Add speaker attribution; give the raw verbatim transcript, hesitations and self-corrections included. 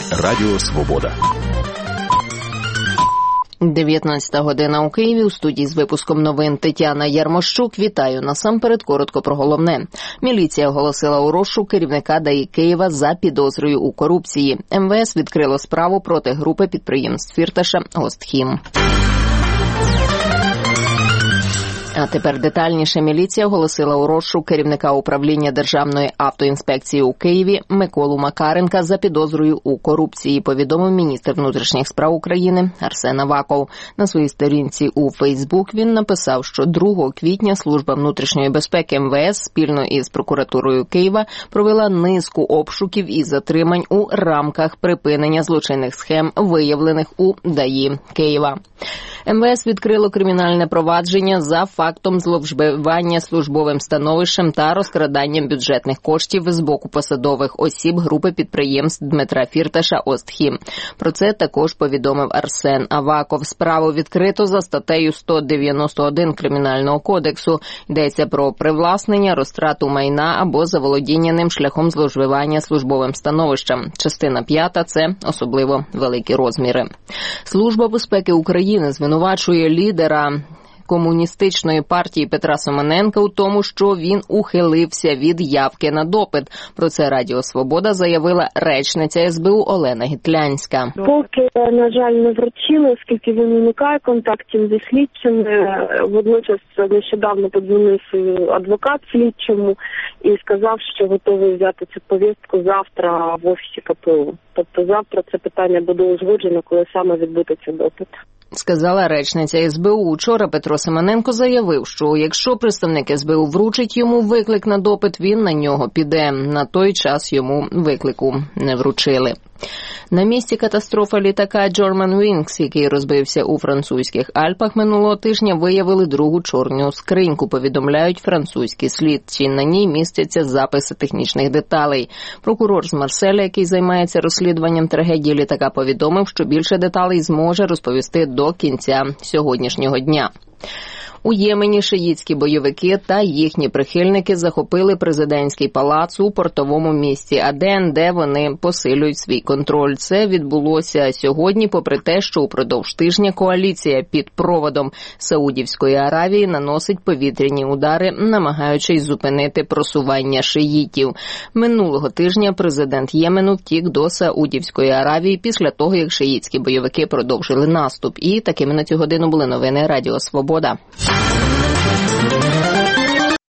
Speaker 1: Радіо Свобода.
Speaker 2: дев'ятнадцята година у Києві. У студії з випуском новин Тетяна Ярмощук. Вітаю. Насамперед коротко про головне. Міліція оголосила у розшук керівника ДАІ Києва за підозрою у корупції. ем ве ес відкрило справу проти групи підприємств Фірташа «Остхім». А тепер детальніше. Міліція оголосила у розшук керівника управління Державної автоінспекції у Києві Миколу Макаренка за підозрою у корупції, повідомив міністр внутрішніх справ України Арсен Аваков. На своїй сторінці у Фейсбук він написав, що другого квітня Служба внутрішньої безпеки ем ве ес спільно із прокуратурою Києва провела низку обшуків і затримань у рамках припинення злочинних схем, виявлених у ДАІ Києва. ем ве ес відкрило кримінальне провадження за фактом зловживання службовим становищем та розкраданням бюджетних коштів з боку посадових осіб групи підприємств Дмитра Фірташа «Остхім». Про це також повідомив Арсен Аваков. Справу відкрито за статтею сто дев'яносто один Кримінального кодексу. Йдеться про привласнення, розтрату майна або заволодіння ним шляхом зловживання службовим становищем. Частина п'ята – це особливо великі розміри. Служба безпеки України звинувачує лідера комуністичної партії Петра Симоненка у тому, що він ухилився від явки на допит. Про це Радіо Свобода заявила речниця ес бе у Олена Гітлянська.
Speaker 3: Поки, на жаль, не вручили, оскільки він уникає контактів зі слідчими. Водночас нещодавно подзвонив адвокат слідчому і сказав, що готовий взяти цю повістку завтра в офісі ка пе у. Тобто завтра це питання буде узгоджено, коли саме відбудеться допит.
Speaker 2: Сказала речниця ес бе у. Учора Петро Симоненко заявив, що якщо представник ес бе у вручить йому виклик на допит, він на нього піде. На той час йому виклику не вручили. На місці катастрофи літака Germanwings, який розбився у французьких Альпах минулого тижня, виявили другу чорну скриньку, повідомляють французькі слідчі. На ній містяться записи технічних деталей. Прокурор з Марселя, який займається розслідуванням трагедії літака, повідомив, що більше деталей зможе розповісти до кінця сьогоднішнього дня. У Ємені шиїтські бойовики та їхні прихильники захопили президентський палац у портовому місті Аден, де вони посилюють свій контроль. Це відбулося сьогодні, попри те, що упродовж тижня коаліція під проводом Саудівської Аравії наносить повітряні удари, намагаючись зупинити просування шиїтів. Минулого тижня президент Ємену втік до Саудівської Аравії після того, як шиїтські бойовики продовжили наступ. І такими на цю годину були новини Радіо Свобода.